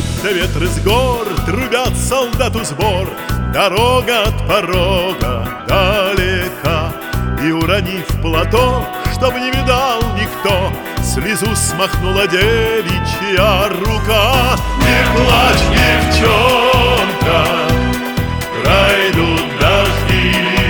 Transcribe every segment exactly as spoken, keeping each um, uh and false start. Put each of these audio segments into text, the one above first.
да ветры с гор трубят солдату сбор. Дорога от порога далека, и, уронив платок, чтоб не видал никто, слезу смахнула девичья рука. Не плачь, девчонка, пройдут дожди,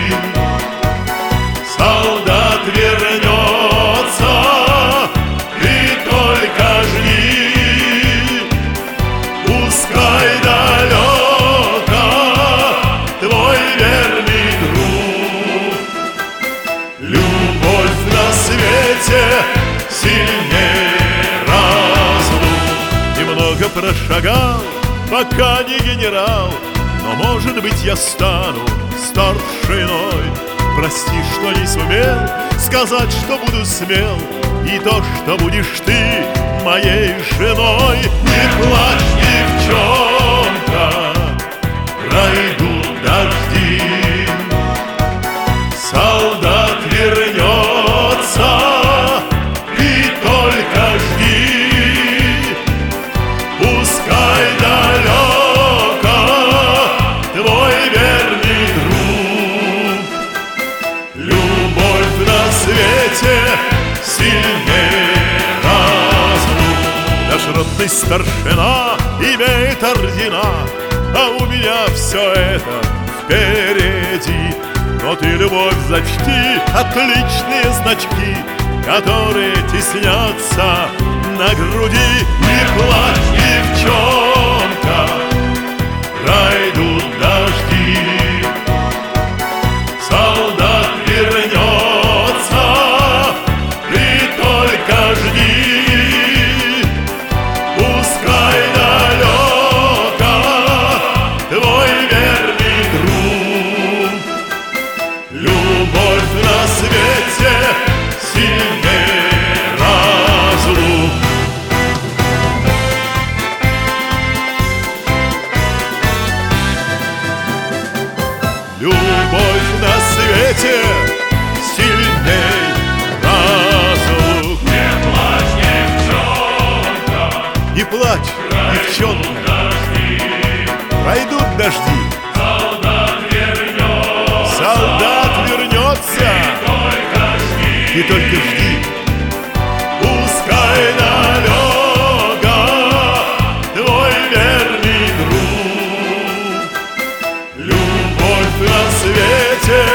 солдат вернется, ты только жди. Пускай далеко твой верный друг, любовь на свете сильнее разлук. Немного прошагал, пока не генерал, но, может быть, я стану старшиной. Прости, что не сумел сказать, что буду смел, и то, что будешь ты моей женой. Не плачь, девчонка, пройдут дожди, солдат вернется, ты только жди. Пускай далеко твой верный друг, любовь на свете сильнее разлук. Наш родный старшина имеет ордена, а у меня все это впереди. Но ты, любовь, зачти отличные значки, которые теснятся на груди. Не плачь, девчонка, пройдут дожди, солдат вернется, ты только жди. Пускай далеко твой верный друг, любовь на свете сильнее разлук. Любовь на свете сильней разлук. Не плачь, девчонка, Не плачь, девчонка, дожди, пройдут дожди, солдат вернется, солдат вернется, только жди. и только жди. Пускай далеко твой верный друг, любовь на свете